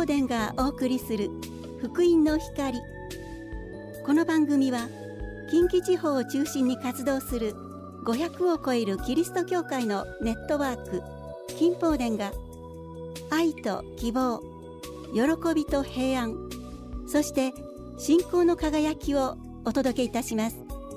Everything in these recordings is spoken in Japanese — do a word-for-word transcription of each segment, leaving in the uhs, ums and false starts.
宝殿がお送りする福音の光。この番組は近畿地方を中心に活動するごひゃくを超えるキリスト教会のネットワーク金宝殿が愛と希望、喜びと平安、そして信仰の輝きをお届けいたします。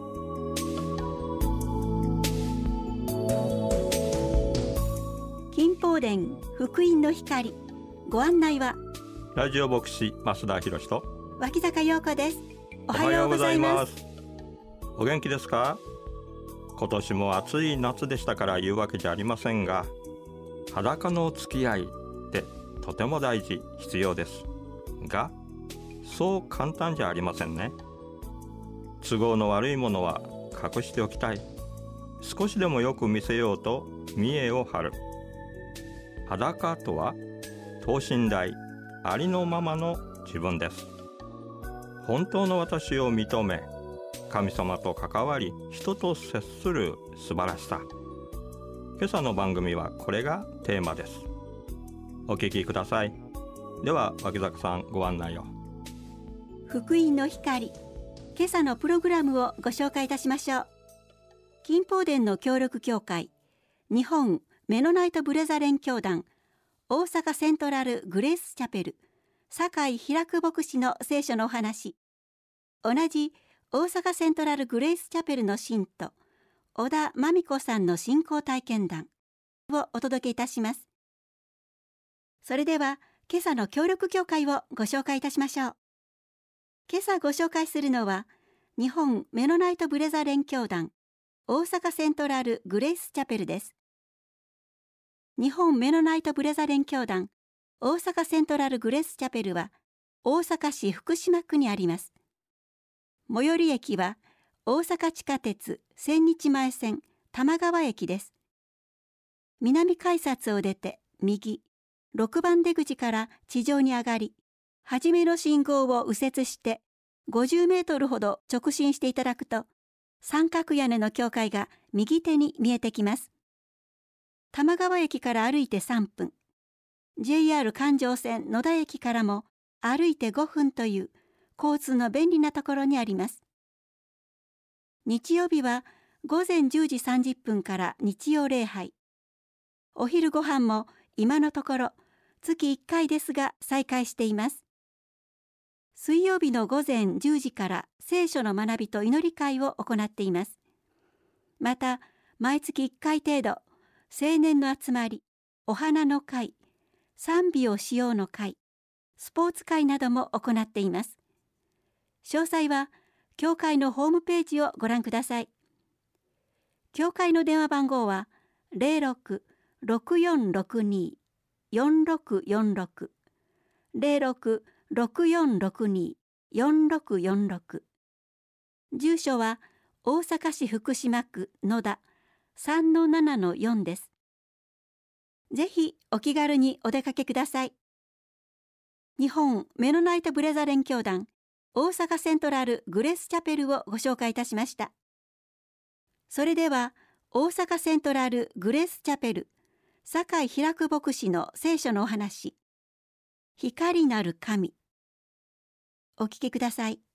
金宝殿福音の光、ご案内はラジオ牧師増田博と脇坂陽子です。おおはようございます。お元気ですか？今年も暑い夏でしたから言うわけじゃありませんが、裸の付き合いってとても大事、必要ですが、そう簡単じゃありませんね。都合の悪いものは隠しておきたい。少しでもよく見せようと見栄を張る。裸とは等身大、ありのままの自分です。本当の私を認め、神様と関わり、人と接する素晴らしさ。今朝の番組はこれがテーマです。お聞きください。では脇坂さん、ご案内を。 福音の光、今朝のプログラムをご紹介いたしましょう。金宝殿の協力協会、日本メノナイトブレザレン教団、大阪セントラルグレースチャペル、酒井開牧師の聖書のお話、同じ大阪セントラルグレースチャペルの信徒、小田真美子さんの信仰体験談をお届けいたします。それでは今朝の協力協会をご紹介いたしましょう。今朝ご紹介するのは、日本メノナイトブレザレン教団、大阪セントラルグレースチャペルです。日本メノナイトブレザレン教団大阪セントラルグレースチャペルは大阪市福島区にあります。最寄り駅は大阪地下鉄千日前線玉川駅です。南改札を出て右、ろくばん出口から地上に上がり、初めの信号を右折してごじゅうメートルほど直進していただくと、三角屋根の教会が右手に見えてきます。玉川駅から歩いてさんぷん、ジェイアール 環状線野田駅からも歩いてごふんという交通の便利なところにあります。日曜日はごぜんじゅうじさんじゅっぷんから日曜礼拝。お昼ご飯も今のところ月いっかいですが再開しています。水曜日のごぜんじゅうじから聖書の学びと祈り会を行っています。また毎月いっかい程度、青年の集まり、お花の会、賛美をしようの会、スポーツ会なども行っています。詳細は教会のホームページをご覧ください。教会の電話番号は ゼロろく ろくよんろくに よんろくよんろく ゼロろく ろくよんろくに よんろくよんろく。住所は大阪市福島区野田 さんのななのよん です。ぜひお気軽にお出かけください。日本メノナイトブレザレン教団大阪セントラルグレースチャペルをご紹介いたしました。それでは大阪セントラルグレースチャペル酒井開牧師の聖書のお話、光なる神、お聞きください。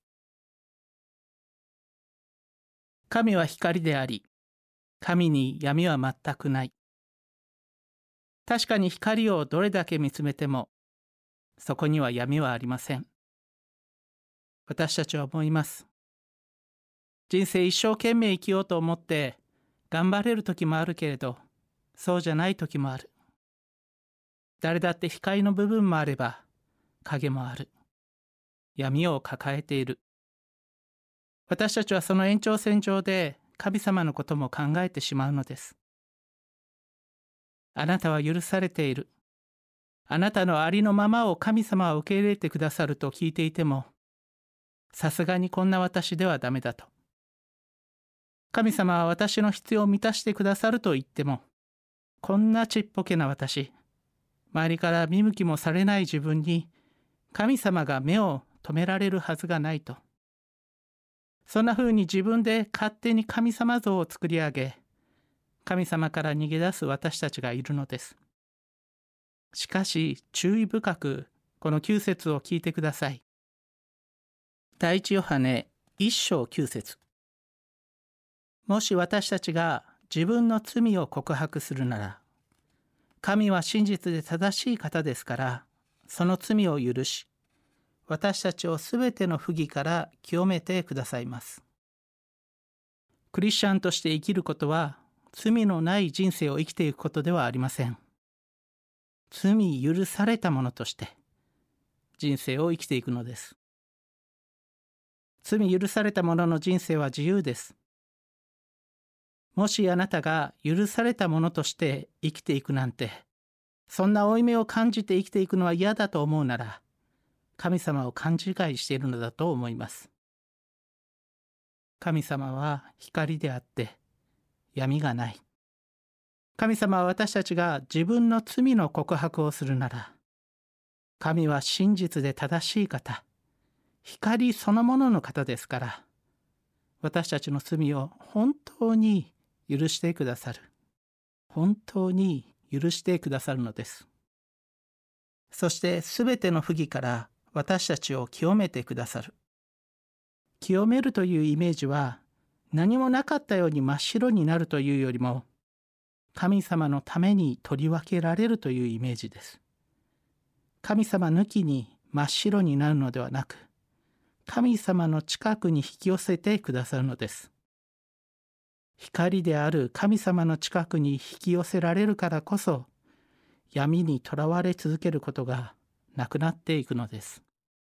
神は光であり、神に闇は全くない。確かに光をどれだけ見つめても、そこには闇はありません。私たちは思います。人生一生懸命生きようと思って頑張れる時もあるけれど、そうじゃない時もある。誰だって光の部分もあれば影もある。闇を抱えている。私たちはその延長線上で神様のことも考えてしまうのです。あなたは許されている。あなたのありのままを神様は受け入れてくださると聞いていても、さすがにこんな私ではダメだと。神様は私の必要を満たしてくださると言っても、こんなちっぽけな私、周りから見向きもされない自分に神様が目を止められるはずがないと。そんなふうに自分で勝手に神様像を作り上げ、神様から逃げ出す私たちがいるのです。しかし注意深くこのきゅう節を聞いてください。第一ヨハネ一章きゅう節。もし私たちが自分の罪を告白するなら、神は真実で正しい方ですから、その罪を許し、私たちをすべての不義から清めてくださいます。クリスチャンとして生きることは、罪のない人生を生きていくことではありません。罪許されたものとして人生を生きていくのです。罪許された者の人生は自由です。もしあなたが許されたものとして生きていくなんて、そんな負い目を感じて生きていくのは嫌だと思うなら、神様を勘違いしているのだと思います。神様は光であって闇がない。神様は私たちが自分の罪の告白をするなら、神は真実で正しい方、光そのものの方ですから、私たちの罪を本当に許してくださる。本当に許してくださるのです。そしてすべての不義から私たちを清めてくださる。清めるというイメージは、何もなかったように真っ白になるというよりも、神様のために取り分けられるというイメージです。神様抜きに真っ白になるのではなく、神様の近くに引き寄せてくださるのです。光である神様の近くに引き寄せられるからこそ、闇にとらわれ続けることがなくなっていくのです。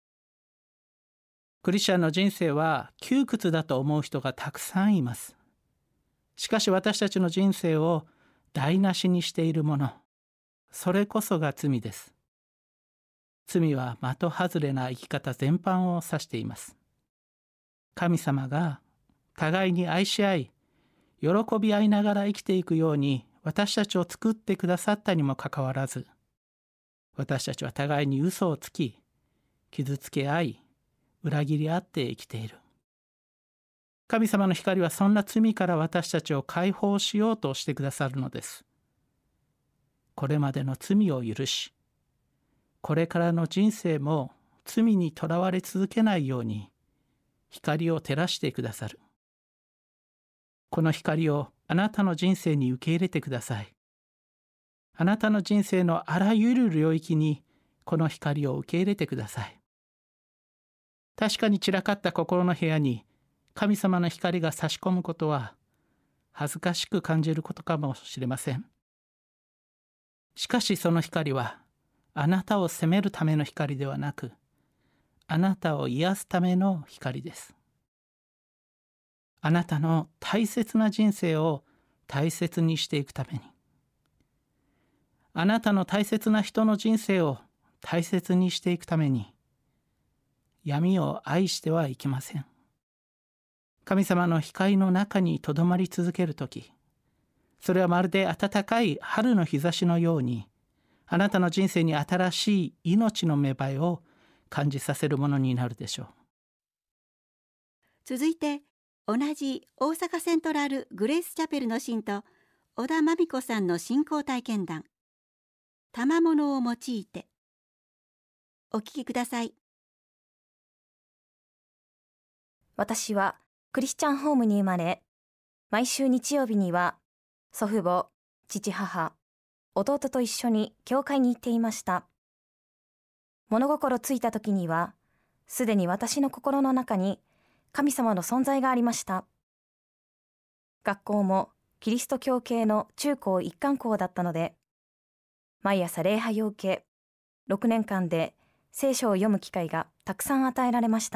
クリスチャンの人生は窮屈だと思う人がたくさんいます。しかし私たちの人生を台無しにしているもの、それこそが罪です。罪は的外れな生き方全般を指しています。神様が互いに愛し合い、喜び合いながら生きていくように私たちを作ってくださったにもかかわらず、私たちは互いに嘘をつき、傷つけ合い、裏切り合って生きている。神様の光はそんな罪から私たちを解放しようとしてくださるのです。これまでの罪を許し、これからの人生も罪にとらわれ続けないように光を照らしてくださる。この光をあなたの人生に受け入れてください。あなたの人生のあらゆる領域にこの光を受け入れてください。確かに散らかった心の部屋に神様の光が差し込むことは恥ずかしく感じることかもしれません。しかしその光はあなたを責めるための光ではなく、あなたを癒すための光です。あなたの大切な人生を大切にしていくために、あなたの大切な人の人生を大切にしていくために、闇を愛してはいけません。神様の光の中にとどまり続けるとき、それはまるで暖かい春の日差しのように、あなたの人生に新しい命の芽生えを感じさせるものになるでしょう。 続いて、同じ大阪セントラルグレースチャペルの信徒、小田真美子さんの信仰体験談、賜物を用いて。お聞きください。 私はクリスチャンホームに生まれ、毎週日曜日には祖父母、父母、弟と一緒に教会に行っていました。物心ついた時には、すでに私の心の中に神様の存在がありました。学校もキリスト教系の中高一貫校だったので、毎朝礼拝を受け、ろくねんかんで聖書を読む機会がたくさん与えられました。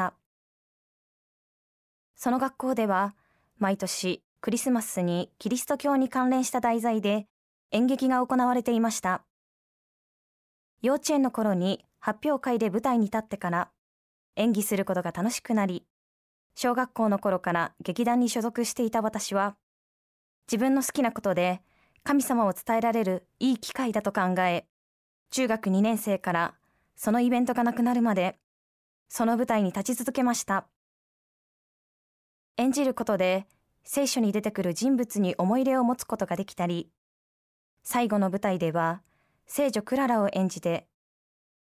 その学校では、毎年クリスマスにキリスト教に関連した題材で演劇が行われていました。幼稚園の頃に発表会で舞台に立ってから演技することが楽しくなり、小学校の頃から劇団に所属していた私は、自分の好きなことで神様を伝えられるいい機会だと考え、中学にねん生からそのイベントがなくなるまで、その舞台に立ち続けました。演じることで聖書に出てくる人物に思い入れを持つことができたり、最後の舞台では聖女クララを演じて、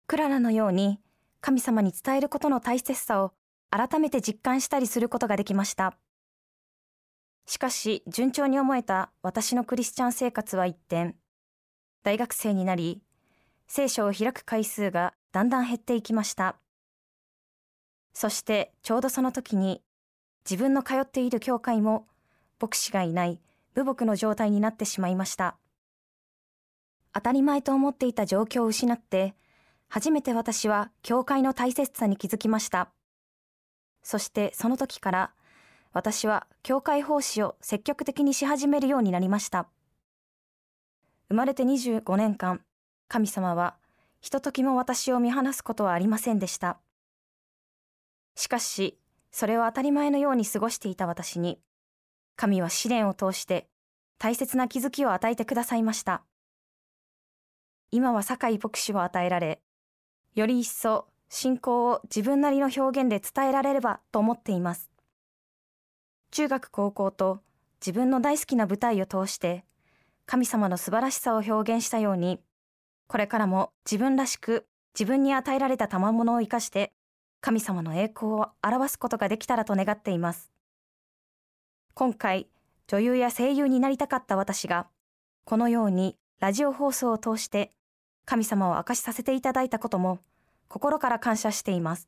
クララのように神様に伝えることの大切さを改めて実感したりすることができました。しかし順調に思えた私のクリスチャン生活は一転、大学生になり、聖書を開く回数がだんだん減っていきました。そしてちょうどその時に、自分の通っている教会も牧師がいない無牧の状態になってしまいました。当たり前と思っていた状況を失って、初めて私は教会の大切さに気づきました。そしてその時から私は教会奉仕を積極的にし始めるようになりました。生まれてにじゅうごねんかん、神様はひとときも私を見放すことはありませんでした。しかし、それを当たり前のように過ごしていた私に、神は試練を通して大切な気づきを与えてくださいました。今は酒井牧師を与えられ、より一層信仰を自分なりの表現で伝えられればと思っています。中学高校と自分の大好きな舞台を通して神様の素晴らしさを表現したように、これからも自分らしく自分に与えられた賜物を生かして神様の栄光を表すことができたらと願っています。今回女優や声優になりたかった私が、このようにラジオ放送を通して神様を明かしさせていただいたことも心から感謝しています。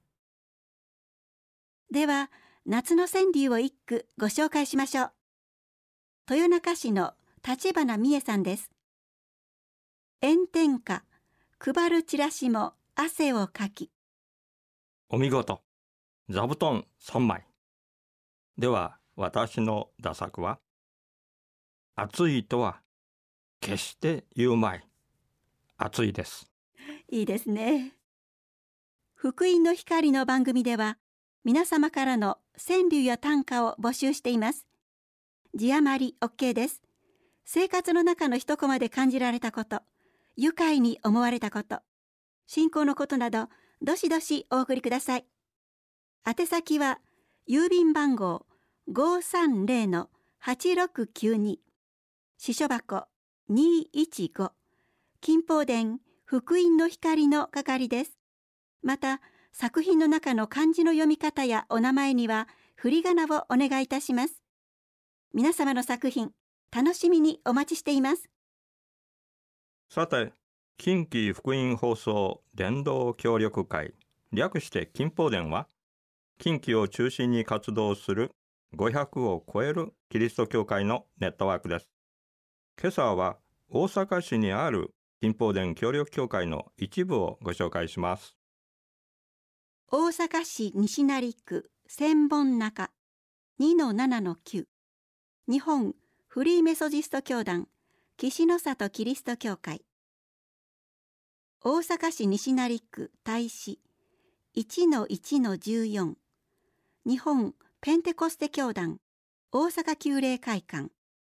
では夏の川柳を一句ご紹介しましょう。豊中市の立花美恵さんです。炎天下配るチラシも汗をかき。 お見事。座布団さんまい。では私の打作は、暑いとは決して言うまい。暑いです。 いいですね。福音の光の番組では皆様からの川柳や短歌を募集しています。字余り OK です。生活の中の一コマで感じられたこと、愉快に思われたこと、信仰のことなど、どしどしお送りください。宛先は郵便番号 ごーさんぜろのはちろくきゅうに、支所箱にーいちご、金宝殿福音の光の係です。また作品の中の漢字の読み方やお名前には振り仮名をお願いいたします。皆様の作品楽しみにお待ちしています。 さて、近畿福音放送伝道協力会、略して金宝殿は、近畿を中心に活動するごひゃくを超えるキリスト教会のネットワークです。今朝は大阪市にある金宝殿協力協会の一部をご紹介します。 大阪市西成区千本中 にのななのきゅう、日本フリーメソジスト教団岸の里キリスト教会。大阪市西成区大使 いちのいちのじゅうよん、日本ペンテコステ教団大阪旧礼会館。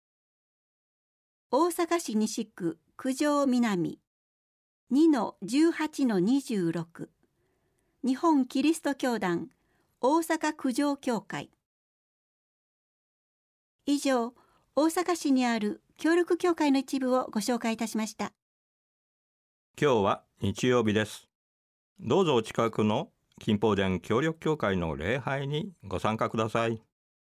大阪市西区九条南 にのじゅうはちのにじゅうろく、日本キリスト教団大阪九条教会。以上、大阪市にある協力教会の一部をご紹介いたしました。 今日は日曜日です。どうぞお近くの金宝殿協力教会の礼拝にご参加ください。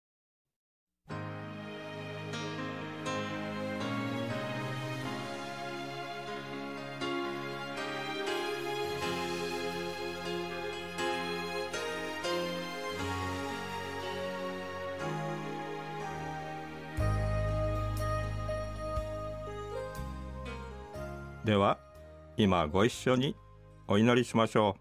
では、今ご一緒にお祈りしましょう。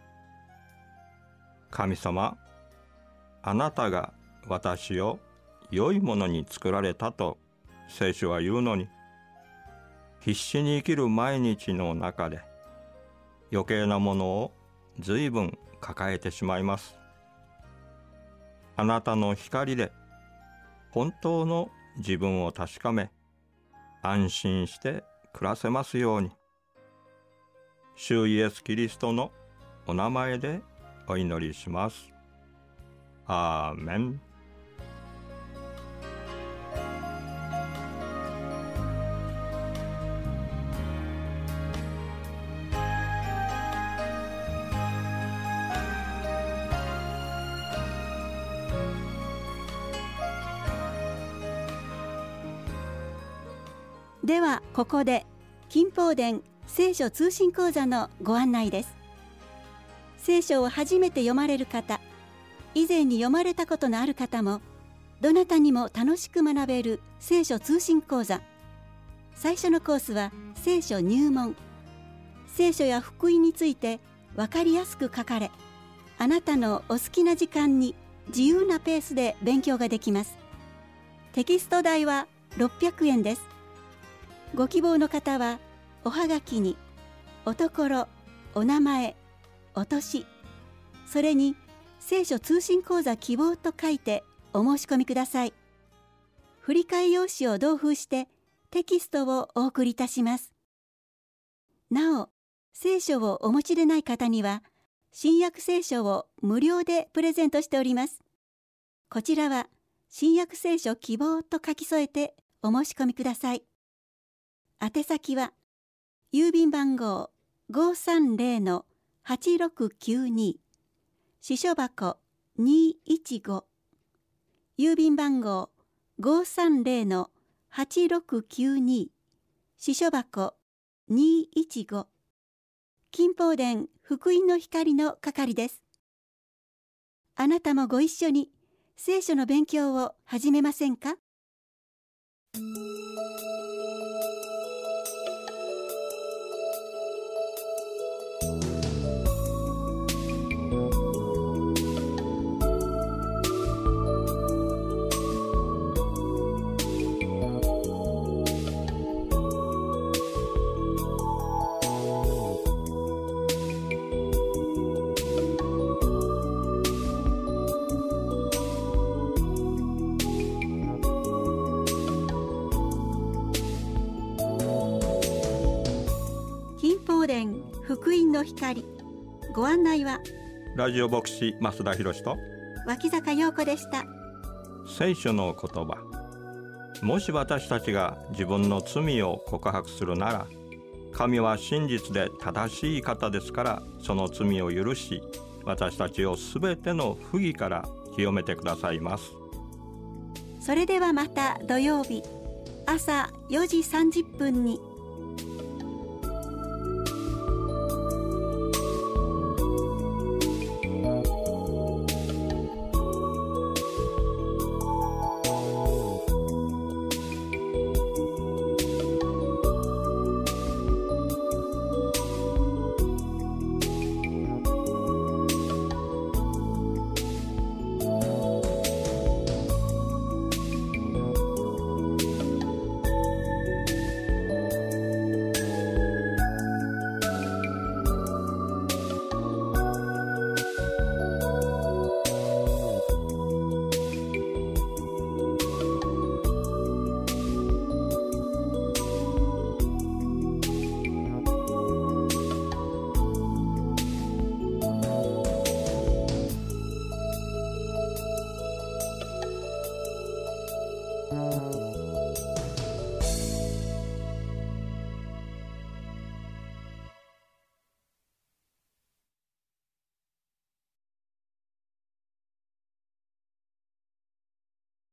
神様、あなたが私を良いものに作られたと聖書は言うのに、必死に生きる毎日の中で余計なものを随分抱えてしまいます。あなたの光で本当の自分を確かめ、安心して暮らせますように。主イエスキリストのお名前でお祈りします。アーメン。 ではここで金宝殿聖書通信講座のご案内です。聖書を初めて読まれる方、以前に読まれたことのある方も、どなたにも楽しく学べる聖書通信講座。最初のコースは聖書入門。聖書や福音について分かりやすく書かれ、あなたのお好きな時間に自由なペースで勉強ができます。テキスト代はろっぴゃくえんです。ご希望の方はおはがきにおところ、お名前、お年、それに聖書通信講座希望と書いてお申し込みください。振り替え用紙を同封してテキストをお送りいたします。なお、聖書をお持ちでない方には新約聖書を無料でプレゼントしております。こちらは新約聖書希望と書き添えてお申し込みください。宛先は郵便番号 ごーさんぜろのはちろくきゅうに 支所箱にーいちご、郵便番号 ごーさんぜろのはちろくきゅうに 支所箱にーいちご、金宝殿福音の光の係です。あなたもご一緒に聖書の勉強を始めませんか？福音の光、ご案内はラジオ牧師増田博と脇坂陽子でした。 聖書の言葉。もし私たちが自分の罪を告白するなら、神は真実で正しい方ですから、その罪を許し、私たちをすべての不義から清めてくださいます。 それではまた土曜日朝よじさんじゅっぷんに。 うん。